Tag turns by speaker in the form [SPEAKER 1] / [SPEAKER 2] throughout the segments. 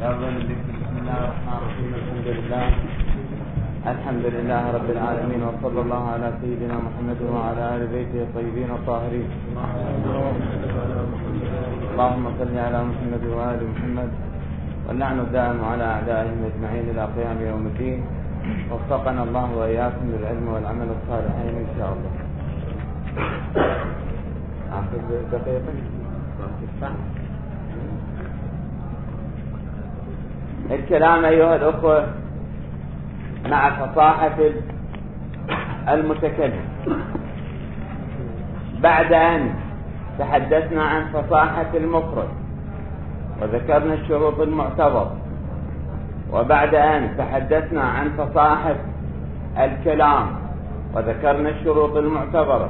[SPEAKER 1] بسم الله الرحمن الرحيم. الحمد لله رب العالمين، وصلى الله على سيدنا محمد وعلى آل بيته الطيبين الطاهرين. اللهم صل على محمد وآل محمد، واللعن الدائم على أعدائهم أجمعين إلى قيام يوم الدين. وفقنا الله وإياكم للعلم والعمل الصالحين إن شاء الله. آخر دقيقة. الكلام أيها الأخوة مع فصاحة المتكلم. بعد أن تحدثنا عن فصاحة المفرد وذكرنا الشروط المعتبرة، وبعد أن تحدثنا عن فصاحة الكلام وذكرنا الشروط المعتبرة،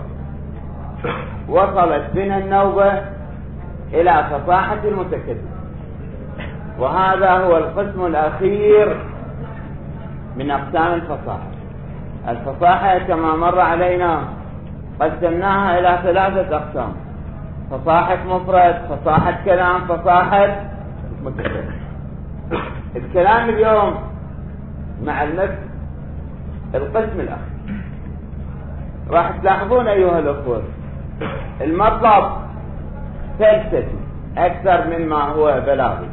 [SPEAKER 1] وصلت بنا النوبة إلى فصاحة المتكلم، وهذا هو القسم الأخير من أقسام الفصاحة. الفصاحة كما مر علينا قسمناها إلى 3 أقسام: فصاحة مفرد، فصاحة كلام، فصاحة متكلم. الكلام اليوم مع القسم الأخير. راح تلاحظون أيها الأخوة المطلب فلسفي أكثر مما هو بلاغي،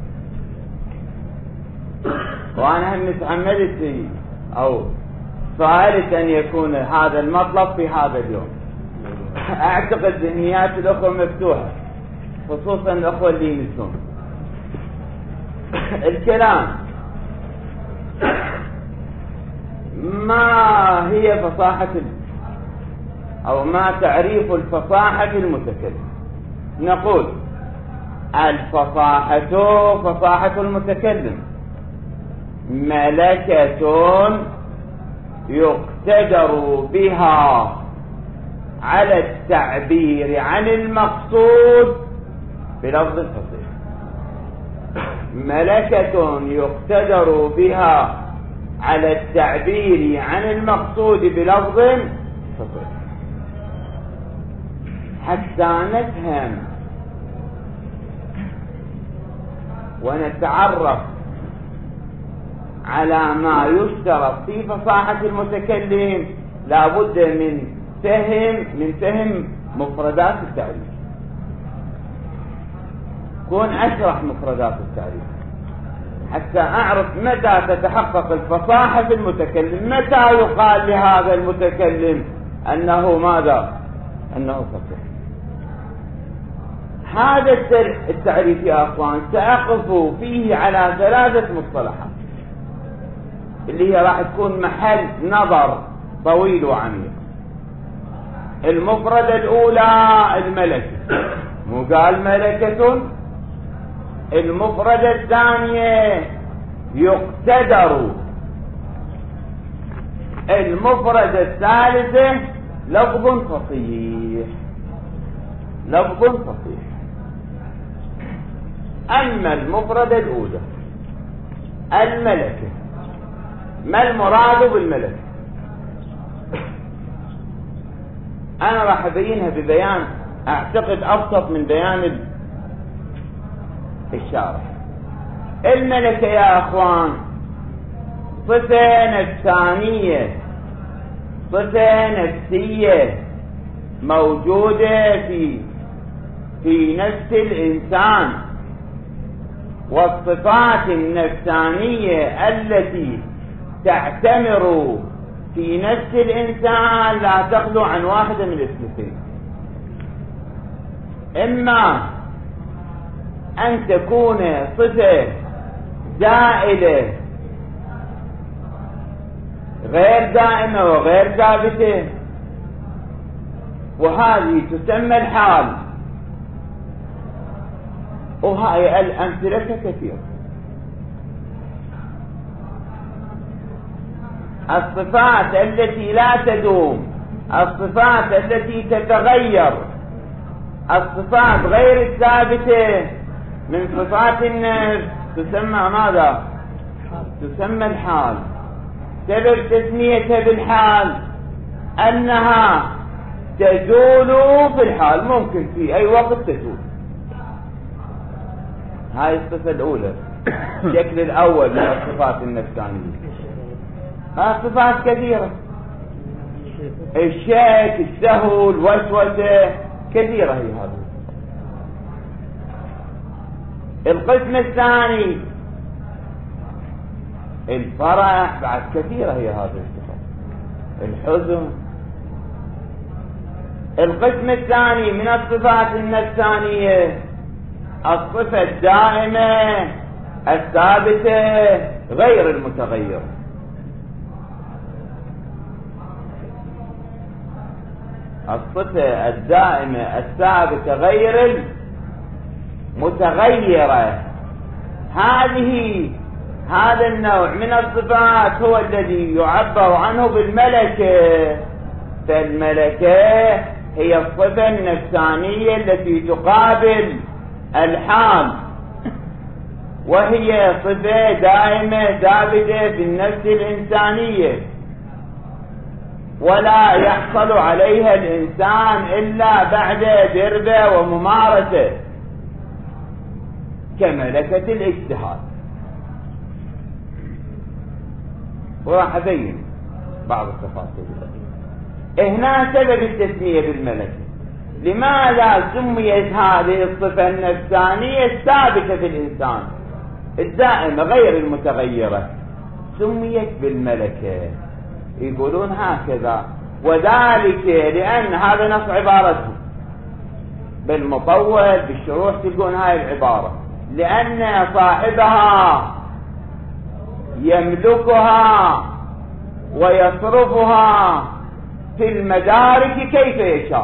[SPEAKER 1] وأنا هم تعمدت أو سألت أن يكون هذا المطلب في هذا اليوم. أعتقد ذهنيات الأخوة مفتوحة، خصوصا الأخوة اللي ينسون. الكلام ما هي فصاحة أو ما تعريف الفصاحة في المتكلم؟ نقول الفصاحة فصاحة المتكلم ملكة يقتدر بها على التعبير عن المقصود بلفظ فصيح. ملكة يقتدر بها على التعبير عن المقصود بلفظ فصيح. حتى نفهم ونتعرف على ما يشترط في فصاحة المتكلم لا بد من فهم مفردات التعريف. كون أشرح مفردات التعريف حتى أعرف متى تتحقق الفصاحة في المتكلم، متى يقال لهذا المتكلم أنه ماذا؟ أنه فصيح. هذا التعريف يا أخوان سأقف فيه على 3 مصطلحات اللي هي راح تكون محل نظر طويل وعميق. المفردة الأولى الملكة، مو قال ملكة. المفردة الثانية يقتدر. المفردة الثالثة لفظ فصيح. لفظ فصيح. أما المفردة الأولى الملكة، ما المراد بالملكة؟ أنا راح أبينها ببيان أعتقد أبسط من بيان الشارح. الملكة يا أخوان صفة نفسانية، صفة نفسية موجودة في نفس الإنسان. والصفات النفسانية التي تعتمر في نفس الإنسان لا تخلو عن واحدة من الاثنتين: إما أن تكون صفة زائلة غير دائمة وغير ثابتة، وهذه تسمى الحال، وهاي الأمثلة كثيرة. الصفات التي لا تدوم، الصفات التي تتغير، الصفات غير الثابتة من صفات النفس تسمى ماذا؟ تسمى الحال. سبب تسميتها بالحال أنها تزول في الحال، ممكن في أي وقت تزول. هاي الصفة الأولى، الشكل الأول من الصفات النفسانية. صفات كثيرة، الشك، السهو، الوسوسة، كثيرة هي هذه. القسم الثاني الفرح، بعد كثيرة هي هذه الصفات، الحزن. القسم الثاني من الصفات النفسانية الصفة الدائمة الثابتة غير المتغيرة. الصفة الدائمة الثابتة غير المتغيرة، هذا النوع من الصفات هو الذي يعبر عنه بالملكة. فالملكة هي الصفة النفسانية التي تقابل الحال، وهي صفة دائمة ثابتة في النفس الإنسانية، ولا يحصل عليها الإنسان إلا بعد دربة وممارسة كملكة الاجتهاد. وراح أبين بعض التفاصيل. هنا سبب التسمية بالملكة، لماذا سميت هذه الصفة النفسانية الثابتة في الإنسان الدائمة غير المتغيرة سميت بالملكة؟ يقولون هكذا، وذلك لأن هذا نص عبارته بالمطول بالشروح تلقون هاي العبارة، لأن صاحبها يملكها ويصرفها في المدارك كيف يشاء،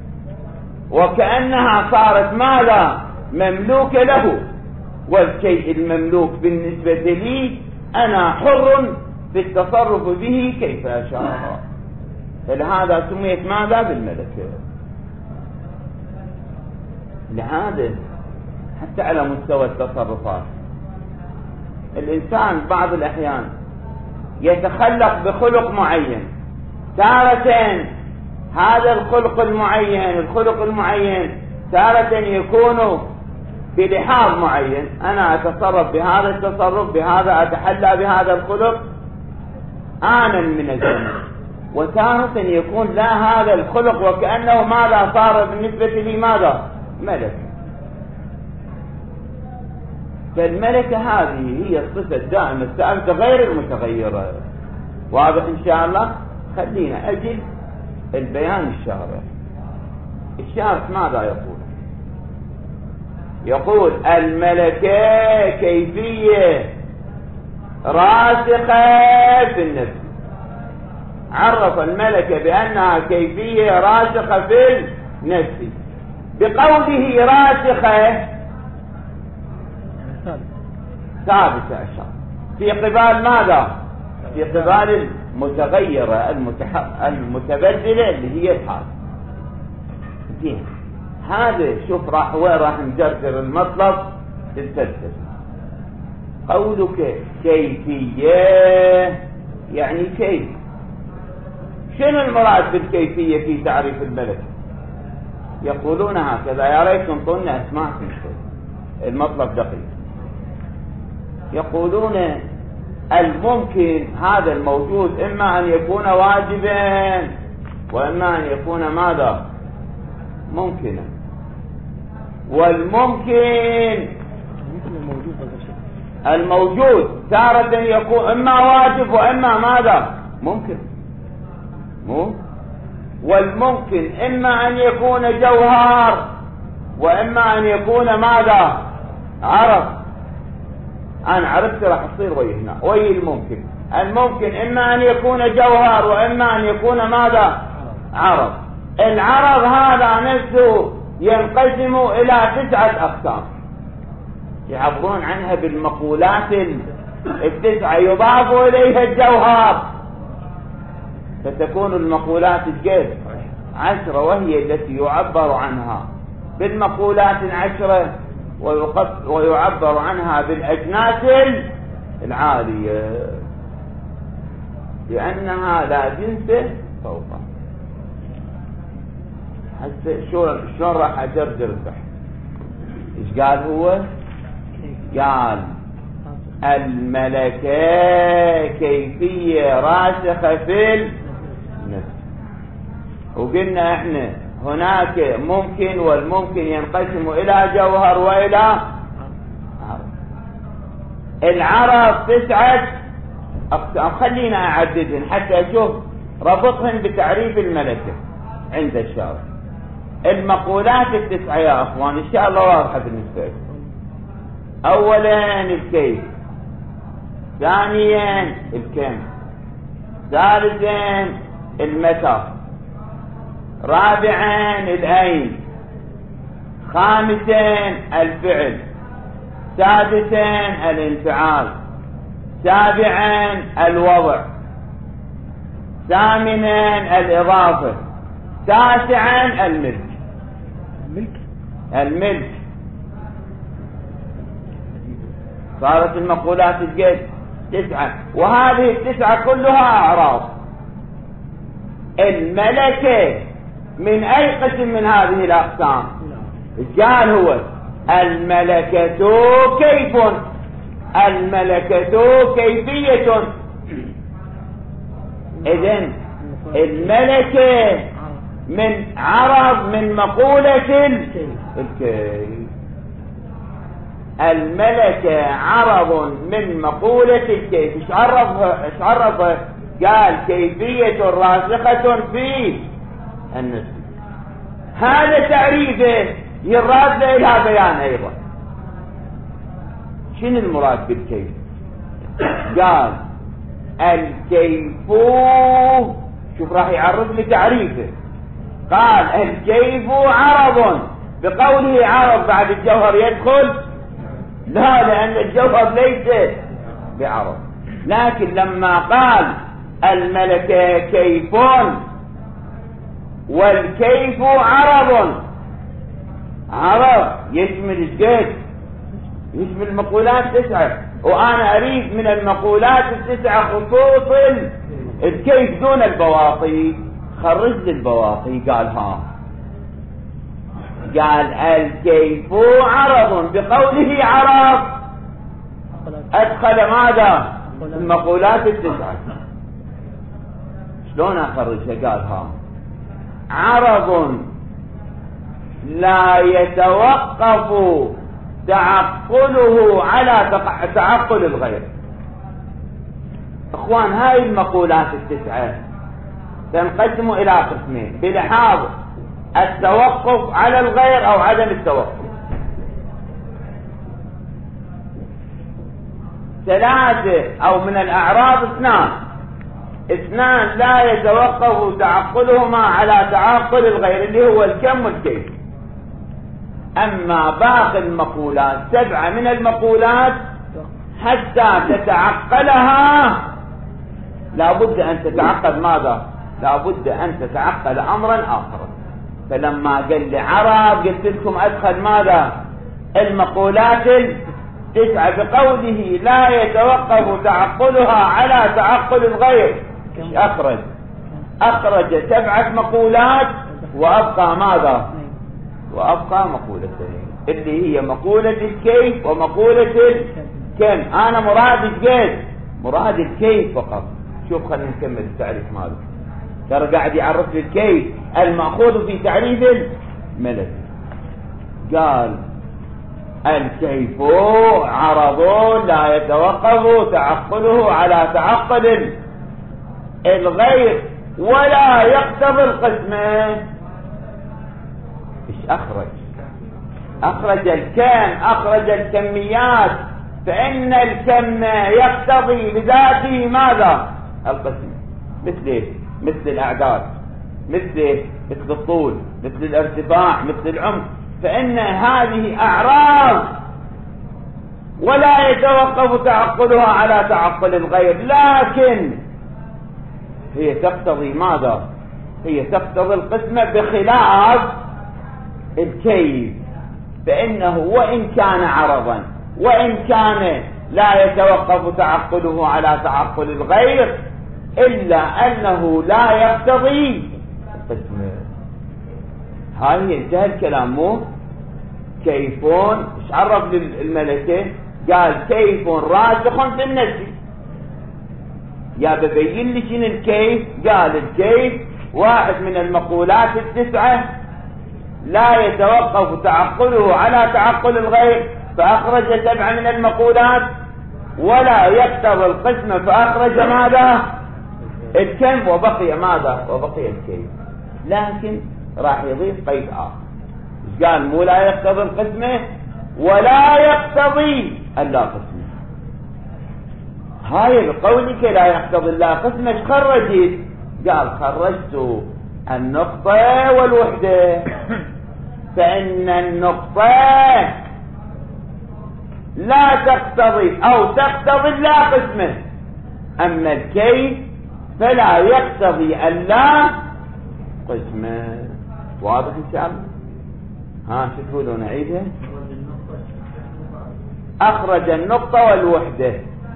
[SPEAKER 1] وكأنها صارت ماذا؟ مملوكة له، والشيء المملوك بالنسبة لي أنا حر في التصرف به كيف أشاء. فلهذا سميت ماذا؟ بالملكة. لهذا حتى على مستوى التصرفات الإنسان بعض الأحيان يتخلق بخلق معين، تارة هذا الخلق المعين تارة يكون بلحاظ معين، أنا أتصرف بهذا التصرف، بهذا أتحلى بهذا الخلق آنا من الزمن، وتارة يكون لا هذا الخلق وكأنه ماذا صار بالنسبة لي؟ ماذا؟ ملك. فالملكة هذه هي الصفة الدائمة الثابتة غير المتغيرة. واضح إن شاء الله؟ خلينا أجل البيان الشارع. الشارع ماذا يقول؟ يقول الملكة كيفية راسخة في النفس. عرف الملكة بأنها كيفية راسخة في النفس بقوله راسخة ثابتة أشار في قبال ماذا؟ في قبال المتغيرة المتبدلة اللي هي الحال. هذا شوف وين راح نجرجر المطلب للفلسفة. قولك كيفية يعني كيف؟ شنو المراد بالكيفية في تعريف الملك؟ يقولون هكذا، يا ريت تنطونا اسمعكم شوي، المطلب دقيق. يقولون الممكن هذا الموجود إما أن يكون واجبا وإما أن يكون ماذا؟ ممكنا. والممكن الموجود تارة يكون إما واجب وإما ماذا؟ ممكن. والممكن إما أن يكون جوهر وإما أن يكون ماذا؟ عرض. أنا عرفت راح تصير وي هنا وي الممكن. الممكن إما أن يكون جوهر وإما أن يكون ماذا؟ عرض. العرض هذا نفسه ينقسم إلى 9 أقسام يعبرون عنها بالمقولات 9، يضاف إليها الجوهر فتكون المقولات 10، وهي التي يعبر عنها بالمقولات 10 ويعبر عنها بالأجناس العالية لأنها لا جنس فوقها. حتى شلون راح أجرجر البحث؟ إيش قال هو؟ قال الملكة كيفية راسخة في النفس. وقلنا احنا هناك ممكن، والممكن ينقسم الى جوهر والى عرض. العرض 9 اقسام، خلينا اعددهن حتى اشوف ربطهن بتعريف الملكة عند الشارع. المقولات 9 يا اخوان ان شاء الله واضحة بالنسبة لكم. اولا الكيف، ثانيا الكم، ثالثا المتى، رابعا الاين، خامسا الفعل، سادسا الانفعال، سابعا الوضع، ثامنا الاضافة، تاسعا الملك. صارت المقولات الجد 9، وهذه 9 كلها أعراض. الملكة من أي قسم من هذه الأقسام؟ قال هو الملكة كيف، الملكة كيفية. إذن الملكة من عرض من مقولة الكيف. الملكة عرض من مقولة الكيف. ايش عرضها؟ قال كيفية راسخة في النفس. هذا تعريفه يراد له إلى بيان أيضا. شنو المراد بالكيف؟ قال الكيف، شوف راح يعرض لي تعريفه. قال الكيف عرض، بقوله عرض بعد الجوهر يدخل؟ لا، لأن الجوهر ليس بعرض. لكن لما قال الملكة كيف والكيف عرض يشمل الجد، يشمل المقولات 9. وأنا أريد من المقولات 9 خصوص الكيف دون البواقي. خرج لي البواقي. قال قال الكيف عرض، بقوله عرض أدخل ماذا؟ المقولات 9. شلون أخرجها؟ قال عرض لا يتوقف تعقله على تعقل الغير. اخوان هاي المقولات 9 تنقسم الى قسمين بلحاظ التوقف على الغير او عدم التوقف. 3 او من الاعراض 2 لا يتوقف تعقلهما على تعقل الغير اللي هو الكم والكيف. اما باقي المقولات 7 من المقولات حتى تتعقلها لابد ان تتعقل ماذا؟ لابد ان تتعقل امرا اخر. فلما قال لي عرب قلت لكم ادخل ماذا؟ المقولات 9 بقوله لا يتوقف تعقلها على تعقل الغير. اخرج 7 مقولات وابقى ماذا؟ وابقى مقولتين اللي هي مقولة الكيف ومقولة الكم. انا مراد الكيف فقط. شوف خلينا نكمل التعريف ماله. ترى قاعد يعرف لي الكيف المأخوذ في تعريف الملك. قال الكيف عرض لا يتوقف تعقله على تعقل الغير ولا يقتضي القسمة. ايش اخرج الكم، اخرج الكميات، فان الكم يقتضي بذاته ماذا؟ القسم. مثل الاعداد، مثل الطول، مثل الارتفاع، مثل العمق، فان هذه اعراض ولا يتوقف تعقلها على تعقل الغير، لكن هي تقتضي ماذا؟ هي تقتضي القسمة بخلاف الكيف، فإنه وإن كان عرضا وإن كان لا يتوقف تعقله على تعقل الغير إلا أنه لا يقتضي القسمة. هاي انتهى الكلام مو؟ كيفون ايش عرف للملكة؟ قال كيف راسخ في النفس. يا ببين لي شنو الكيف؟ قال الكيف واحد من المقولات التسعة لا يتوقف تعقله على تعقل الغير فأخرج 7 من المقولات، ولا يقتضي القسم فأخرج ماذا؟ الكم، وبقي ماذا؟ وبقي الكيف. لكن راح يضيف قيد آخر، قال مو لا يقتضي القسمة ولا يقتضي اللا قسمة. هاي بقولك لا يقتضي اللا قسمة خرجت؟ قال خرجت النقطة والوحدة، فإن النقطة لا تقتضي أو تقتضي اللا قسمة، أما الكيف فلا يقتضي اللا قسمة. واضح إن شاء الله؟ ها شو تقولون؟ نعيدها. أخرج النقطة والوحدة.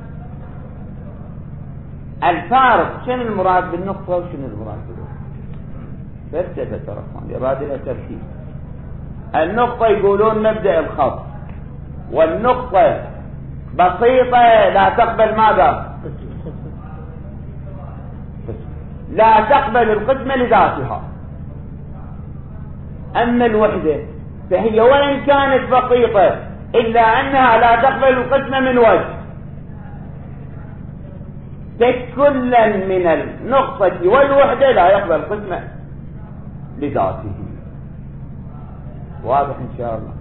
[SPEAKER 1] الفارق شنو المراد بالنقطة وشنو المراد بالوحدة؟ فلسفة ترى يبادل تركيب. النقطة يقولون مبدأ الخط، والنقطة بسيطة لا تقبل ماذا؟ لا تقبل القسمة لذاتها. أما الوحدة فهي وإن كانت بسيطة إلا أنها لا تقبل القسمة من وجه، فكلا من النقطة والوحدة لا يقبل القسمة لذاته. واضح إن شاء الله؟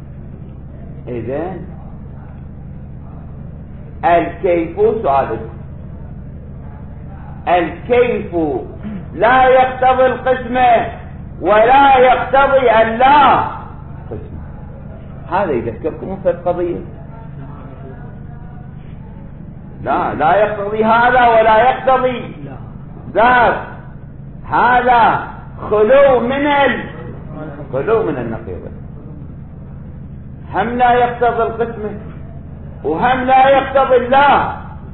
[SPEAKER 1] إذن الكيف سؤال، الكيف لا يقتضي القسمة ولا يقتضي اللا قسمة. هذا يذكركم في القضية. لا يقتضي هذا ولا يقتضي ذاك. هذا خلو من النقيضة. هم لا يقتضي القسمة وهم لا يقتضي الله،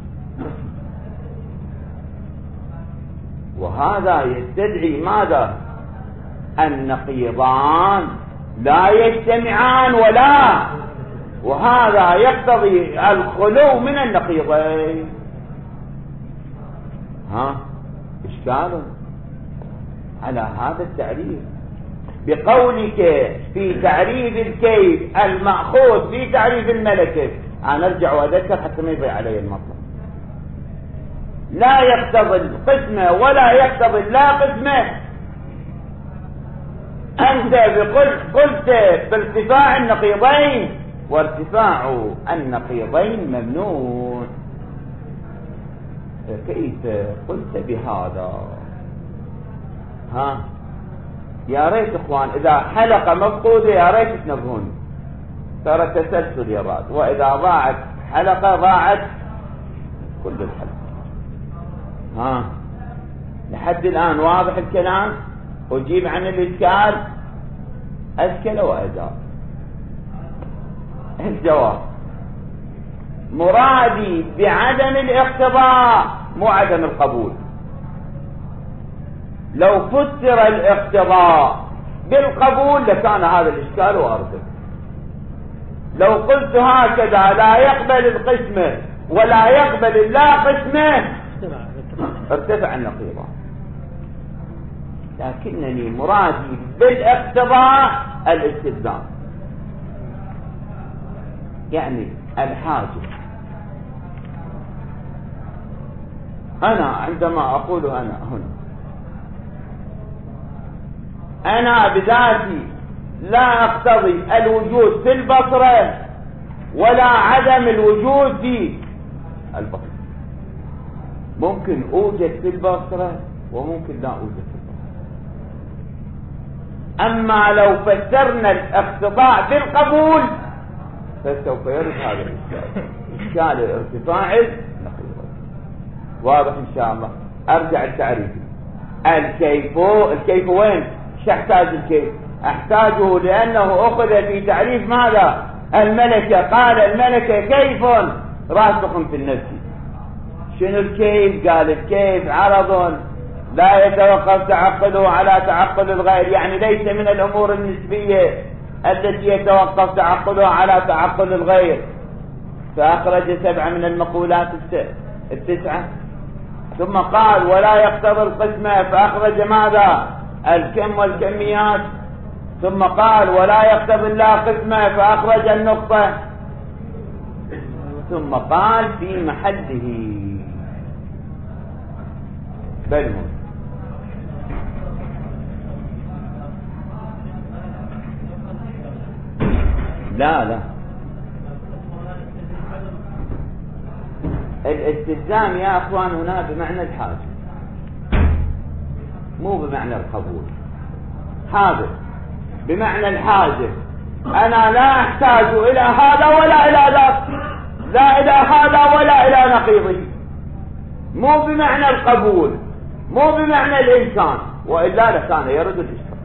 [SPEAKER 1] وهذا يستدعي ماذا؟ النقيضان لا يجتمعان وهذا يقتضي الخلو من النقيضين. إشكال على هذا التعريف بقولك في تعريف الكيف المأخوذ في تعريف الملكة. أنا أرجع وأذكر حتى ما يضيع علي المطلب. لا يقتضي القسمة ولا يقتضي اللا قسمة. أنت قلت بارتفاع النقيضين، وارتفاع النقيضين ممنوع. كيف قلت بهذا؟ يا ريت اخوان اذا حلقة مفقودة يا ريت تنبهون، ترى تسلسل يا بعض، واذا ضاعت حلقة ضاعت كل الحلقة. لحد الان واضح الكلام؟ اجيب عن الاشكال اشكل واجاب. الجواب مرادي بعدم الاقتضاء مو عدم القبول. لو فسر الاقتضاء بالقبول لكان هذا الاشكال وارده. لو قلت هكذا لا يقبل القسمة ولا يقبل اللا قسمة ارتفع النقيضة. لكنني مرادي بالاقتضاء الاستلزام، يعني الحاجة. أنا عندما أقول أنا هنا أنا بذاتي لا أقتضي الوجود في البصرة ولا عدم الوجود في البصرة. ممكن أوجد في البصرة وممكن لا أوجد في البصرة. أما لو فسرنا الاقتضاء بالقبول فسوف يرد هذا الإشكال، إشكال ارتفاع النقيضة. واضح إن شاء الله؟ أرجع التعريف. الكيف وين؟ شو احتاج الكيف؟ احتاجه لأنه أخذ في تعريف ماذا؟ الملكة. قال الملكة كيف راسخ في النفس. شنو الكيف؟ قال الكيف عرض لا يتوقف تعقله على تعقل الغير، يعني ليس من الأمور النسبية التي يتوقف تعقلها على تعقل الغير، فأخرج 7 من المقولات 9. ثم قال ولا يقتضي القسمة، فأخرج ماذا؟ الكم والكميات. ثم قال ولا يقتضي الله قسمة، فأخرج النقطة. ثم قال في محله بلمون. لا الاستلزام يا اخوان هنا بمعنى الحاجة، مو بمعنى القبول. هذا بمعنى الحاجة، انا لا احتاج الى هذا ولا الى ذاك، لا الى هذا ولا الى نقيضه، مو بمعنى القبول، مو بمعنى الانسان، والا لكان يرد الاشتراك.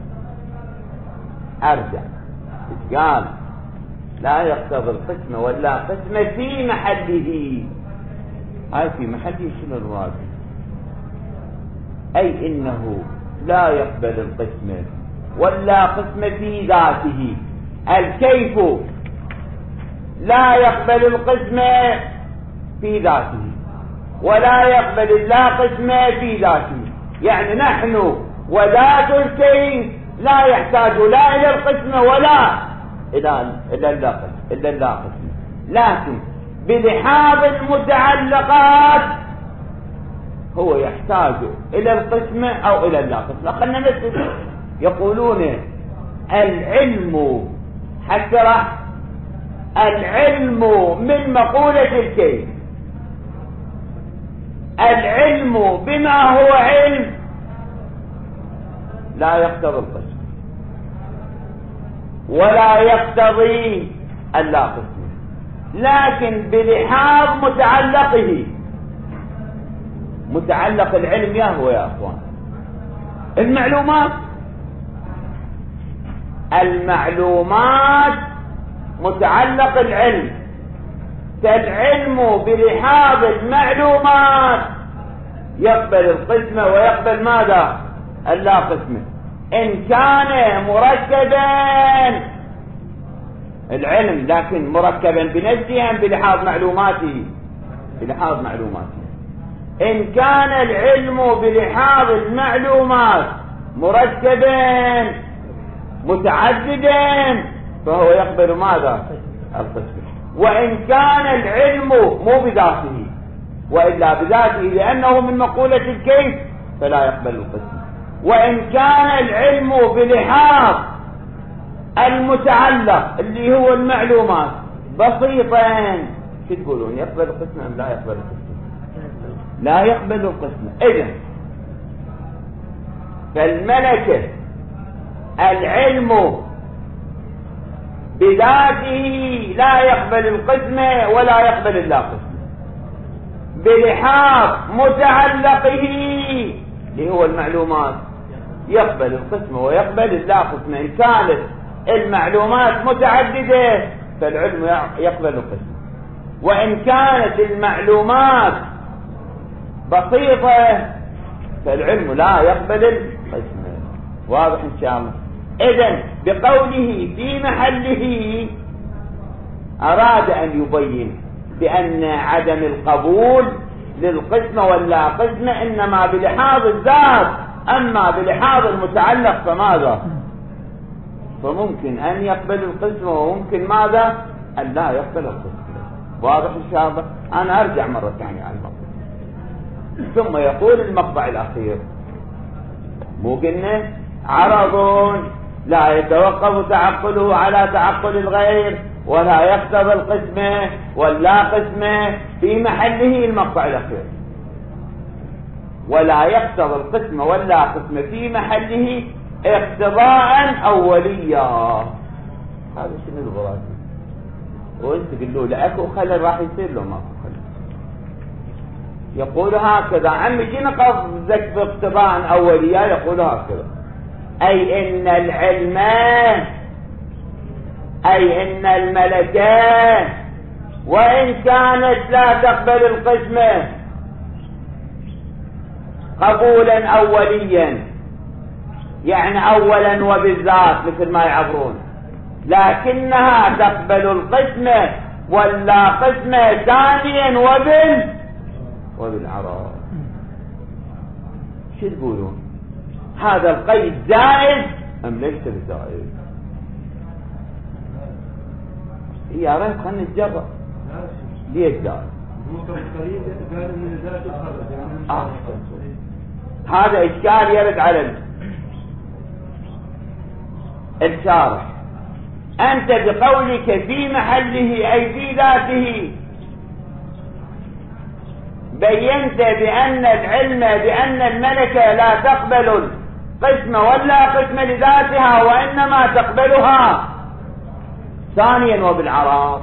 [SPEAKER 1] ارجع قال لا يقتضي القسمة ولا قسمة في محله. هاي في محله شنو المراد؟ أي إنه لا يقبل القسمة ولا قسمة في ذاته. الكيف لا يقبل القسمة في ذاته ولا يقبل اللا قسمة في ذاته، يعني نحن وذات الكيف لا يحتاج لا إلى القسمة ولا إلى اللا قسمة، لكن بلحاظ المتعلقات هو يحتاج إلى القسمة أو إلى اللا قسمة. خلنا نتفق. يقولون العلم حتى العلم من مقولة الكيف، العلم بما هو علم لا يقتضي القسمة ولا يقتضي اللا قسمة، لكن بلحاظ متعلقه. متعلق العلم يا هو يا اخوان المعلومات متعلق العلم، فالعلم بلحاظ المعلومات يقبل القسمة ويقبل ماذا؟ اللا قسمة. إن كان مركبا العلم لكن مركبا بنفسه بلحاظ معلوماته، بلحاظ معلوماته. إن كان العلم بلحاظ المعلومات مركبا متعددا فهو يقبل ماذا؟ القسمة. وإن كان العلم مو بذاته وإلا بذاته لأنه من مقولة الكيف فلا يقبل القسمة. وإن كان العلم بلحاظ المتعلق اللي هو المعلومات بسيطا، شو تقولون؟ يقبل القسمة أم لا يقبل القسمة؟ لا يقبل القسمة. إذن فالملكة العلم بذاته لا يقبل القسمة ولا يقبل اللا قسمة، بلحاظ متعلقه اللي هو المعلومات يقبل القسمة ويقبل اللا قسمة. إن كانت المعلومات متعددة فالعلم يقبل القسمة، وإن كانت المعلومات بسيطة فالعلم لا يقبل القسمة. واضح إن شاء الله؟ إذن بقوله في محله أراد أن يبين بأن عدم القبول للقسمة ولا قسمة إنما بلحاظ الذات، أما بلحاظ المتعلق فماذا؟ فممكن أن يقبل القسمة وممكن ماذا؟ أن لا يقبل القسمة. واضح إن شاء الله؟ أنا أرجع مرة ثانية على المقطع. ثم يقول المقطع الأخير مو قلنا عرض لا يتوقف تعقله على تعقل الغير ولا يقتضي القسمة ولا قسمة في محله. المقطع الأخير ولا يقتضي القسمة ولا قسمة في محله اقتضاء أوليا. هذا شنو الغراتي؟ وانت قل له لأكو خلل راح يصير له ماكو خلل. يقول هكذا عمي شنو قصدك باقتضاء أوليا؟ يقول هكذا أي إن العلم أي إن الملكة وإن كانت لا تقبل القسمة قبولا أوليا، يعني أولا وبالذات مثل ما يعبرون، لكنها تقبل القسمة ولا قسمة ثانيا وبالعرض. شو تقولون؟ هذا القيد زائد أم ليس بزائد؟ يا ريت خلنا نتجرب. ليش زائد؟ هذا إشكال يرد على الشارح. أنت بقولك في محله أي في ذاته بينت بأن العلم بأن الملكة لا تقبل القسمة ولا قسمة لذاتها وإنما تقبلها ثانيا وبالعرض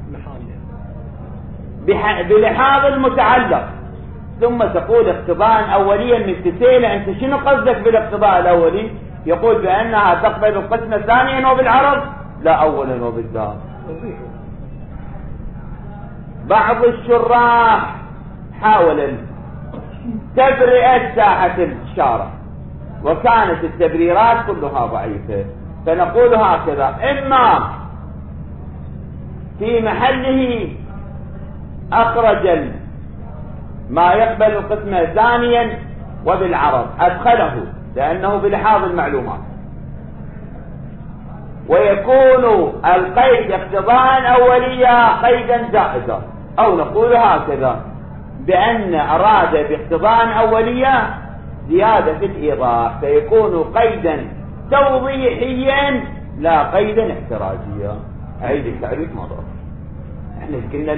[SPEAKER 1] بلحاظ المتعلق. ثم تقول اقتضاء أوليا من تسيلة. أنت شنو قصدك بالاقتضاء الأولي؟ يقول بأنها تقبل القسمة ثانيا وبالعرض لا أولا وبالذات. بعض الشراح حاول تبرئة ساحة الشارع وكانت التبريرات كلها ضعيفة، فنقول هكذا: إما في محله أخرج ما يقبل القسمة ثانيا وبالعرض أدخله لأنه بلحاظ المعلومات، ويكون القيد اقتضاء أوليا قيدا زائدا، أو نقول هكذا بأن أراد باقتضاء أوليا زيادة الإيضاح فيكون قيدا توضيحيا لا قيدا احتراجيا. أعيد التعريف مرة. احنا قلنا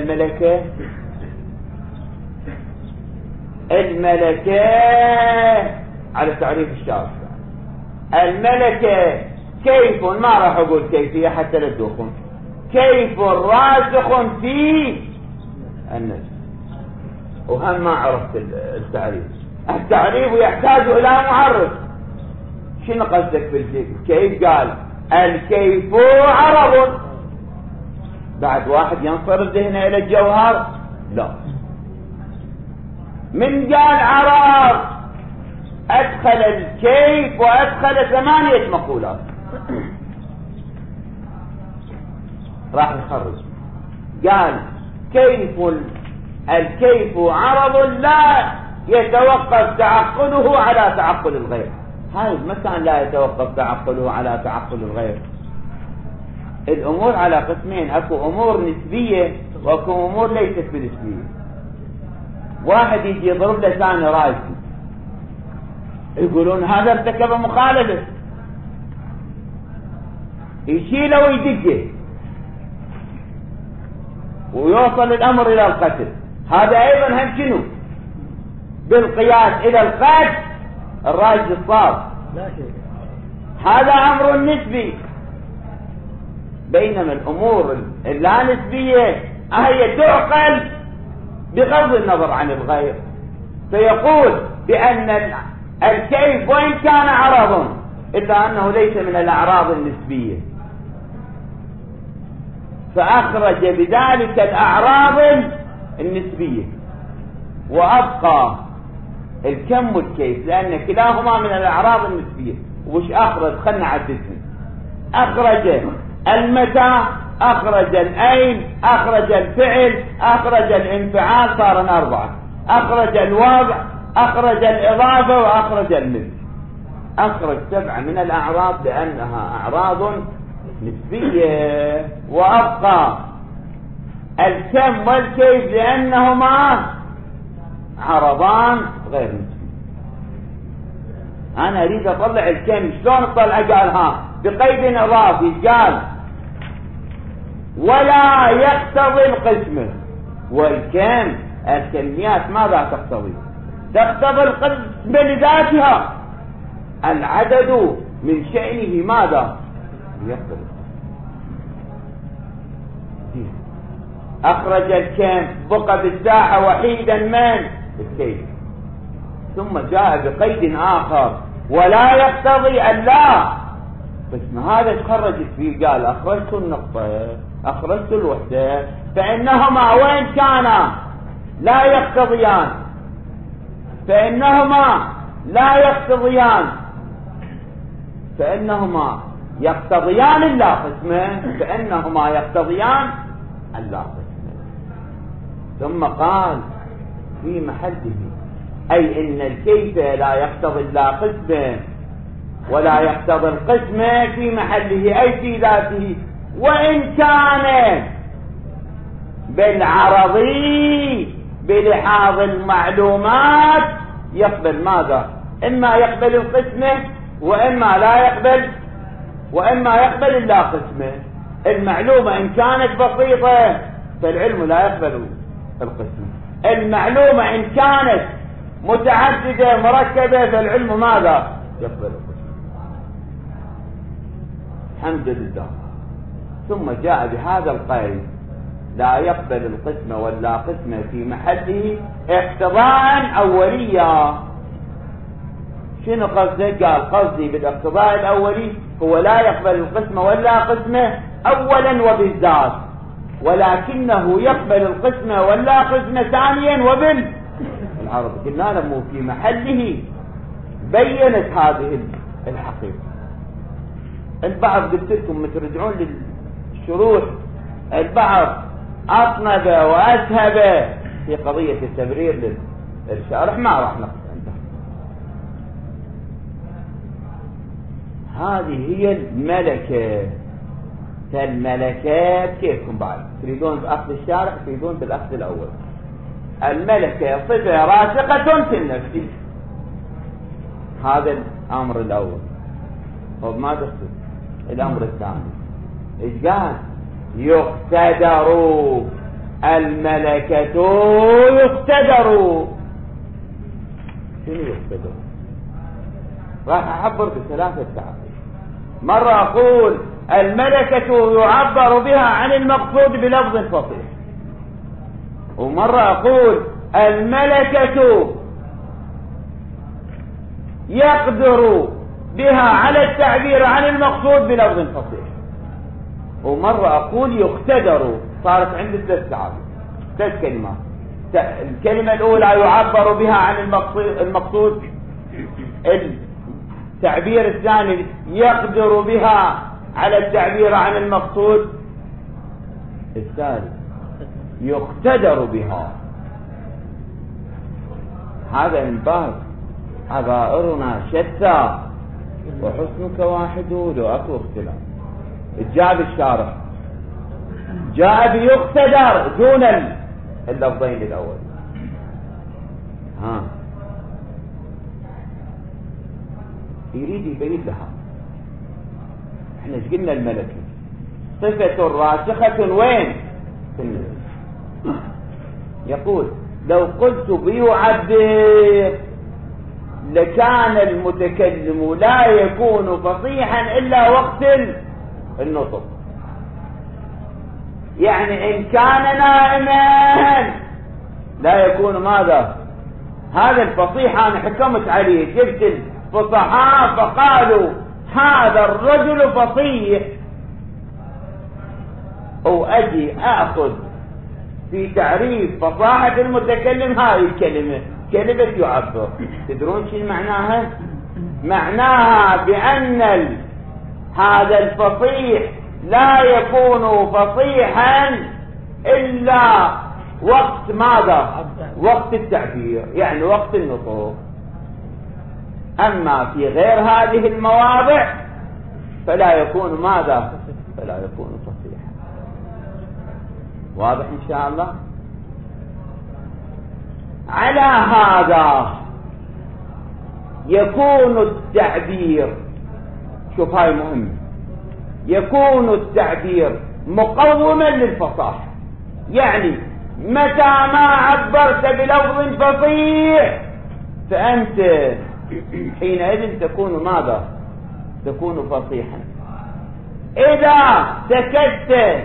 [SPEAKER 1] الملكة على تعريف الشارع. الملكة كيف، ما راح أقول كيفية حتى لا تدوخون، كيف راسخ في النفس. وهم ما عرفت التعريف. التعريف يحتاج إلى معرف. شنو قصدك بالكيف؟ قال الكيف عرض. بعد واحد ينصرف ذهنه إلى الجوهر؟ لا. من قال عرض أدخل الكيف وأدخل 8 مقولات. راح يخرج. قال الكيف عرض لا يتوقف تعقله على تعقل الغير. هاي المكان لا يتوقف تعقله على تعقل الغير. الأمور على قسمين: أكو أمور نسبية وأكو أمور ليست بنسبية. واحد يجي يضرب له ثاني راسي يقولون هذا ارتكب مخالفة، يشيله ويدقه ويوصل الأمر إلى القتل. هذا أيضا هم شنو؟ بالقياس إلى القتل الراجل الصاب. هذا أمر نسبي. بينما الأمور اللا نسبية هي تعقل بغض النظر عن الغير. فيقول بأن الكيف وإن كان عرض إلا أنه ليس من الأعراض النسبية، فأخرج بذلك الأعراض النسبية وأبقى الكم والكيف لأن كلاهما من الأعراض النسبية. وش أخرج؟ خلنا عددهم. أخرج المتى، أخرج الأين، أخرج الفعل، أخرج الانفعال، صار 4. أخرج الوضع، أخرج الإضافة، وأخرج المثل. أخرج 7 من الأعراض لأنها أعراض نسبية، وأبقى الكم والكيف لأنهما عرضان غير نسبي. أنا أريد أطلع الكم. شلون أطلع؟ قالها بقيد إضافي. قال ولا يقتضي القسمة. والكم الكميات ماذا تقتضي؟ تقتضي القسمة لذاتها. العدد من شأنه ماذا يقتضي. أخرج الكم، بقى بالساحة وحيدا من الكيف. ثم جاء بقيد آخر ولا يقتضي اللا. بس ما هذا خرجت فيه. قال أخرجت النقطة، أخرجت الوحدة، فإنهما وإن كانا لا يقتضيان، فإنهما يقتضيان اللا قسمة، فإنهما يقتضيان اللا قسمة. ثم قال في محله، أي إن الكيف لا يقتضي اللا قسمة ولا يقتضي القسمة في محله، أي في ذاته، وإن كان بالعرضي بلحاظ المعلومات يقبل ماذا؟ إما يقبل القسمة وإما يقبل اللا قسمة. المعلومة إن كانت بسيطة فالعلم لا يقبل القسمة، المعلومة إن كانت متعددة مركبة فالعلم ماذا؟ يقبل القسمة. الحمد لله. ثم جاء بهذا القيد لا يقبل القسمة ولا قسمة في محله اقتضاء أوليا. شنو قصده؟ قال قصدي بالاقتضاء الأولي هو لا يقبل القسمة ولا قسمة أولا وبالذات، ولكنه يقبل القسمة ولا قسمة ثانيا وبالعرض. قلنا له في محله بينت هذه الحقيقة. البعض قلت لكم مترجعون للشروح، البعض أطنب وأسهب في قضية التبرير للشارح، ما راح نقص عنده. هذه هي الملكة. فالملكات كيفكم بعد؟ تريدون بأخذ الشارح تريدون بالأخذ الأول؟ الملكة صفة راسخة في النفس، هذا الأمر الأول. طب ما تقصد الأمر الثاني؟ إيش قال؟ يقتدر الملكة يقتدر. شنو يقتدر؟ راح أعبر بثلاثة تعبير. مرة أقول الملكة يعبر بها عن المقصود بلفظ فصيح، ومرة أقول الملكة يقدر بها على التعبير عن المقصود بلفظ فصيح، ومرة أقول يقتدر. صارت عندي ثلاث كلمات. الكلمة الأولى يعبر بها عن المقصود، التعبير الثاني يقدر بها على التعبير عن المقصود، الثالث يقتدر بها. هذا من باب عبائرنا شتى وحسنك واحد لو أكو اختلاف. جاء الشارح جاء بيقتدر دون اللفظين الأول. يريد يبين لها احنا ايش قلنا؟ الملكة صفة راسخة وين؟ في النفس. يقول لو قلت بيعبر لكان المتكلم لا يكون فصيحا إلا وقت النطق. يعني إن كان نائما لا يكون ماذا؟ هذا الفصيح أنا حكمت عليه، جبت الفصحاء فقالوا هذا الرجل فصيح، أو أجي أخذ في تعريف فصاحة المتكلم هاي الكلمة، كلمة يعبر. تدرون شو معناها؟ معناها بأن هذا الفصيح لا يكون فصيحا إلا وقت ماذا؟ وقت التعبير، يعني وقت النطق. أما في غير هذه المواضع فلا يكون ماذا؟ فلا يكون فصيحا. واضح إن شاء الله؟ على هذا يكون التعبير، شوف هاي مهمة، يكون التعبير مقوما للفصاحة. يعني متى ما عبرت بلفظ فصيح فأنت حينئذ تكون ماذا؟ تكون فصيحا. إذا سكت،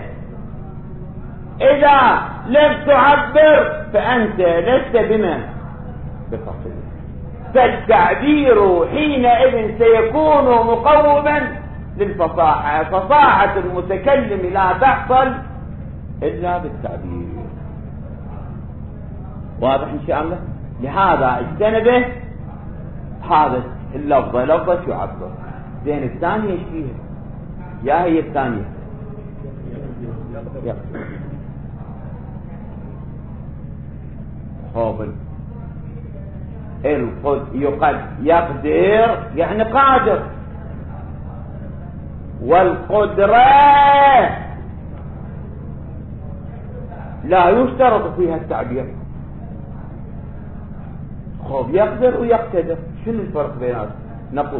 [SPEAKER 1] إذا لم تعبر فأنت لست بفصيح. فالتعبير حينئذ سيكون مقوما للفصاحة. فصاحة المتكلم لا تحصل إلا بالتعبير. واضح إن شاء الله؟ لهذا اجتنبه هذا اللفظة، لفظة يعبر. زين الثانية ايش فيها؟ يا هي الثانية يقدر يعني قادر، والقدرة لا يشترط فيها التعبير. يقدر ويقتدر، شنو الفرق بينهم؟ نقول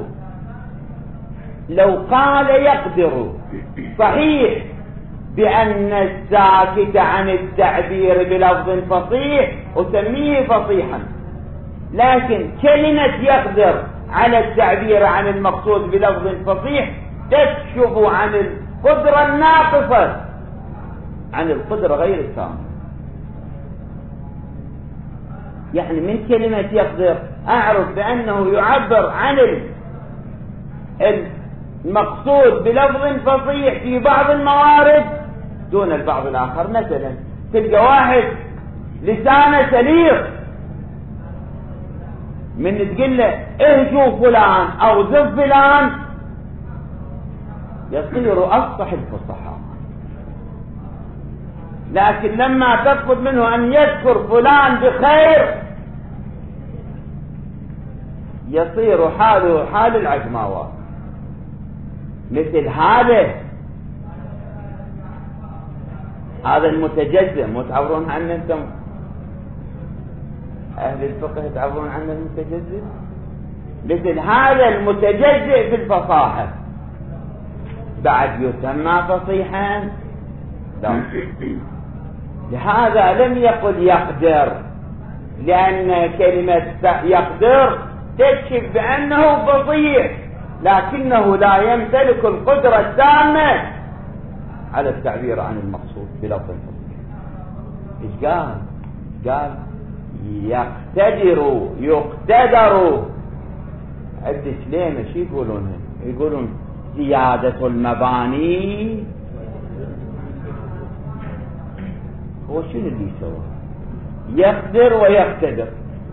[SPEAKER 1] لو قال يقدر صحيح بأن الساكت عن التعبير بلفظ فصيح أسميه فصيحا، لكن كلمة يقدر على التعبير عن المقصود بلفظ فصيح تكشف عن القدرة الناقصة، عن القدرة غير التامة. يعني من كلمة يقدر أعرف بأنه يعبر عن المقصود بلفظ فصيح في بعض الموارد دون البعض الآخر. مثلا تلقى واحد لسانه سليق، من تقول له اهجو فلان أو زف فلان يصير أفصح الفصحاء، لكن لما تطلب منه أن يذكر فلان بخير يصير حاله حال العجماوات. مثل هذا المتجزئ، مو تعبرون عنه انتم اهل الفقه، تعبرون عنه المتجزئ. مثل هذا المتجزئ في الفصاحة بعد يسمى فصيحا؟ لا. لهذا لم يقل يقدر، لأن كلمة يقدر تكشف بأنه فصيح، لكنه لا يمتلك القدرة التامة على التعبير عن المقصود بلفظ فصيح. ايش قال يقتدر. عدة لين شي يقولون زيادة المباني. هو شنو اللي يسوي؟ يقدر ويقتدر،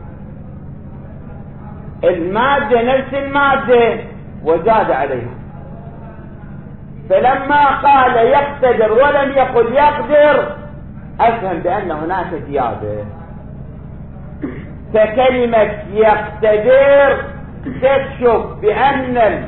[SPEAKER 1] المادة نفس المادة وزاد عليها، فلما قال يقتدر ولم يقل يقدر أفهم بأن هناك زيادة. فكلمة يقتدر تكشف بأن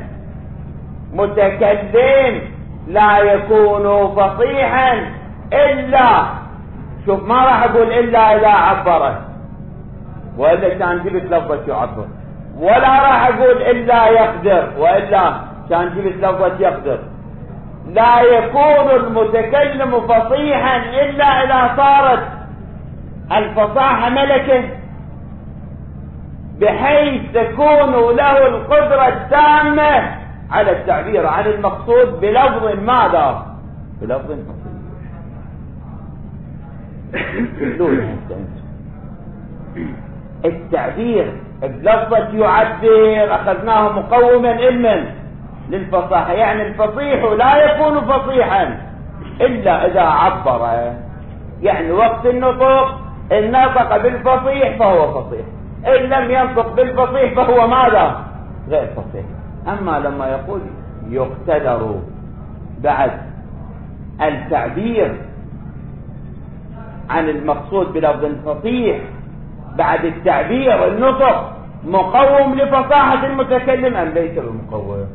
[SPEAKER 1] المتكلم لا يكون فصيحا إلا، شوف ما راح أقول إلا إذا عبره، وإلا كان جبت لفظة يعبر، ولا راح أقول إلا يقدر، وإلا كان جبت لفظة يقدر. لا يكون المتكلم فصيحا إلا إذا صارت الفصاحة ملكة، بحيث تكون له القدرة التامة على التعبير عن المقصود بلفظ ماذا؟ بلفظ فصيح. التعبير بلفظة يعبر أخذناه مقوما علما للفصاحة، يعني الفصيح لا يكون فصيحا إلا إذا عبر، يعني وقت النطق إن نطق بالفصيح فهو فصيح، إن لم ينطق بالفصيح فهو ماذا؟ غير فصيح. أما لما يقول يقتدر بعد التعبير عن المقصود بلفظ فصيح بعد التعبير النطق مقوم لفصاحة المتكلم أم ليس بمقوم؟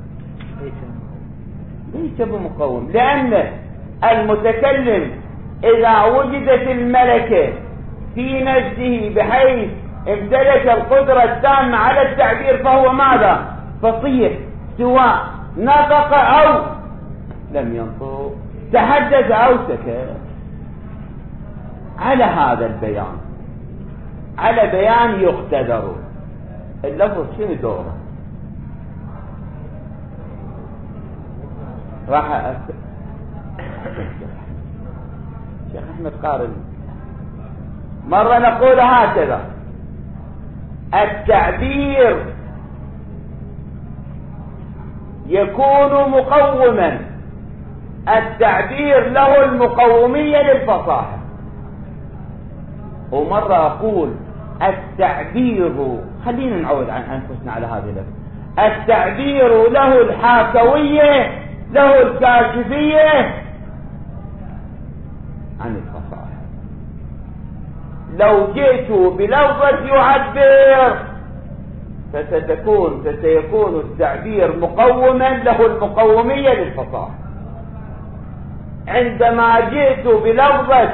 [SPEAKER 1] ليس بمقوم، لأن المتكلم إذا وجدت الملكة في نفسه بحيث امتلك القدرة التامة على التعبير فهو ماذا؟ فصيح، سواء نطق أو لم ينطق، تحدث أو سكت. على هذا البيان، على بيان يقتدر، اللفظ شنو دوره؟ راح شيخ أحمد قارن مرة نقول هكذا: التعبير يكون مقوما، التعبير له المقومية للفصاحة. ومرة أقول التعبير، خلينا نعود عن أنفسنا على هذه اللفظة، التعبير له الحاكوية له الكاشفية عن الفصاحة. لو جئت بلفظة يعبر فسيكون التعبير مقوما له المقومية للفصاحة. عندما جئت بلفظة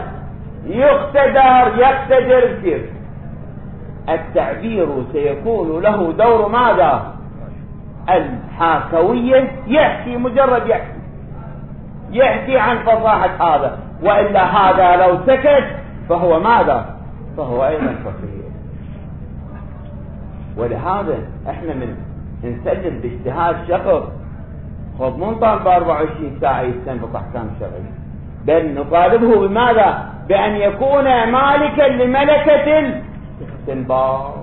[SPEAKER 1] يقتدر كيف التعبير سيكون له دور ماذا؟ الحاكوية، يحكي مجرد يحكي عن فصاحة هذا، وإلا هذا لو سكت فهو ماذا؟ فهو أيضا فصيح. ولهذا احنا من نسلم باجتهاد شخص خذ منطق ب 24 ساعة يستنبط أحكام شرعية، بل نطالبه بماذا؟ بأن يكون مالكا لملكة الاستنباط.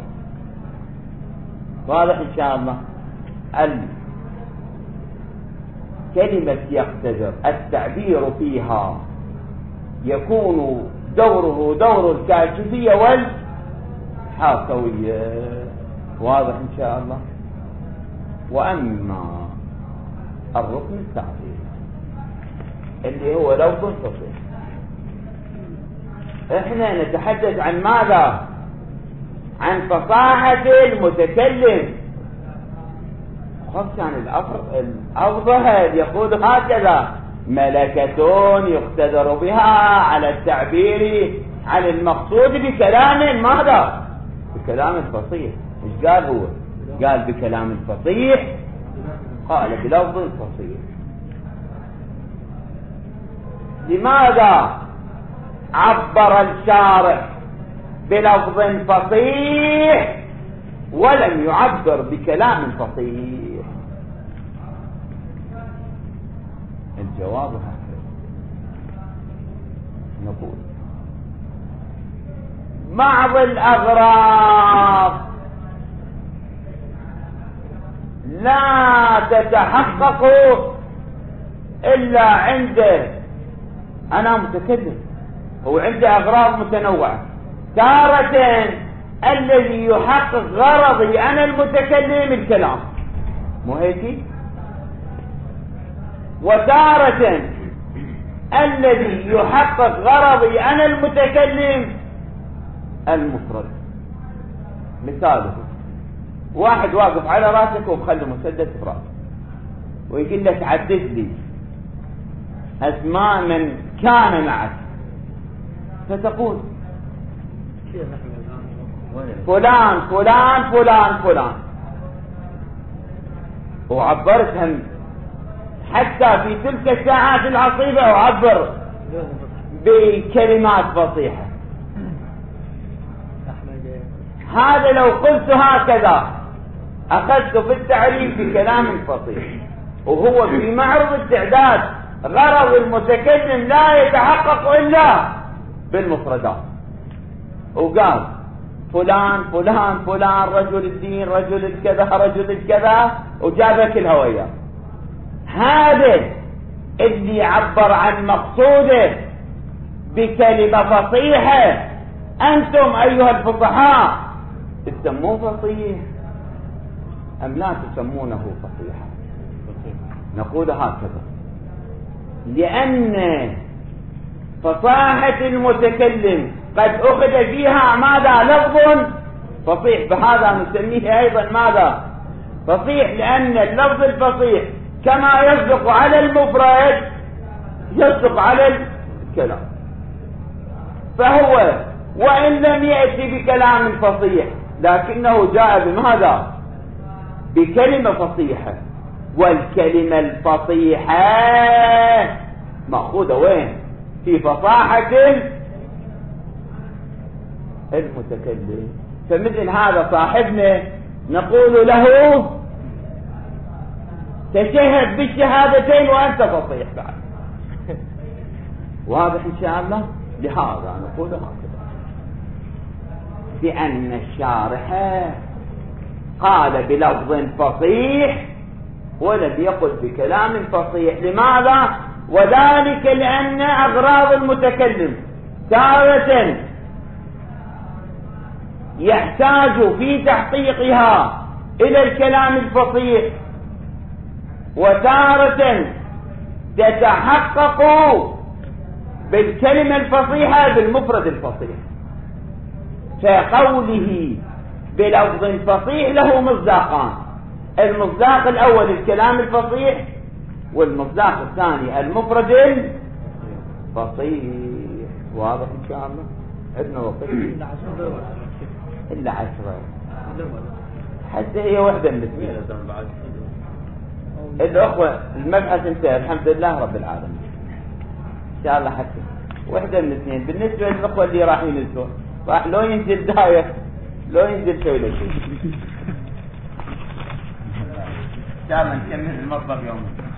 [SPEAKER 1] واضح إن شاء الله. كلمة يقتدر التعبير فيها يكون دوره دور الكاشفية والحاكوية. واضح إن شاء الله. وأما الركن التعبير اللي هو لفظ فصيح، احنا نتحدث عن ماذا؟ عن فصاحة المتكلم. خص عن الأفضل يقول هكذا: ملكة يقتدر بها على التعبير عن المقصود بكلام ماذا؟ بكلام فصيح. مش قال هو؟ قال بكلام فصيح، قال بلفظ فصيح. لماذا عبر الشارع بلفظ فصيح ولم يعبر بكلام فصيح؟ الجواب هكذا نقول: بعض الأغراض لا تتحقق إلا عند أنا متكلم، هو عنده أغراض متنوعة. تارة الذي يحقق غرضي أنا المتكلم الكلام، مو هيك؟ وتارة الذي يحقق غرضي أنا المتكلم المفرد. مثاله: واحد واقف على راسك ومخلي مسدس براسك ويقول لك عدد لي أسماء من كان معك، فتقول فلان فلان فلان فلان، وعبرتهم حتى في تلك الساعات العصيبة أعبر بكلمات فصيحة. هذا لو قلت هكذا أخذت في التعريف بكلام فصيح، وهو في معرض التعداد غرض المتكلم لا يتحقق إلا بالمفردات. وقال فلان فلان فلان رجل الدين رجل الكذا رجل الكذا وجاب كل هوية. هذا اللي عبر عن مقصوده بكلمة فصيحة أنتم أيها الفصحاء تسموه فصيح أم لا تسمونه فصيحا؟ نقول هكذا: لأن فصاحة المتكلم قد أخذ فيها ماذا؟ لفظ فصيح، بهذا نسميه أيضا ماذا؟ فصيح، لأن اللفظ الفصيح كما يصدق على المفرد يصدق على الكلام. فهو وإن لم يأتي بكلام فصيح لكنه جاء بماذا؟ بكلمة فصيحة، والكلمة الفصيحة مأخوذة وين؟ في فصاحة المتكلم. فمثل هذا صاحبنا نقول له تشهد بالشهادتين وأنت فصيح بعد. واضح إن شاء الله. لهذا نقول هكذا: بأن الشارح قال بلفظ فصيح ولم يقل بكلام فصيح. لماذا؟ وذلك لأن أغراض المتكلم تارة يحتاج في تحقيقها إلى الكلام الفصيح، وتارة تتحقق بالكلمة الفصيحة بالمفرد الفصيح. فقوله بلفظ فصيح له مصداقان، المصداق الأول الكلام الفصيح، والمصداق الثاني المفرد الفصيح. واضح إن شاء الله؟ عندنا وقت إلا 10 حتى هي وحدة من الاثنين. الأخوة المبحث انتهى الحمد لله رب العالمين إن شاء الله. حتى وحدة من الاثنين. بالنسبة للأخوة اللي راح ينزلون راح لو ينزل داية لو ينزل شوي لشيء إن شاء الله نكمل المطلب يوم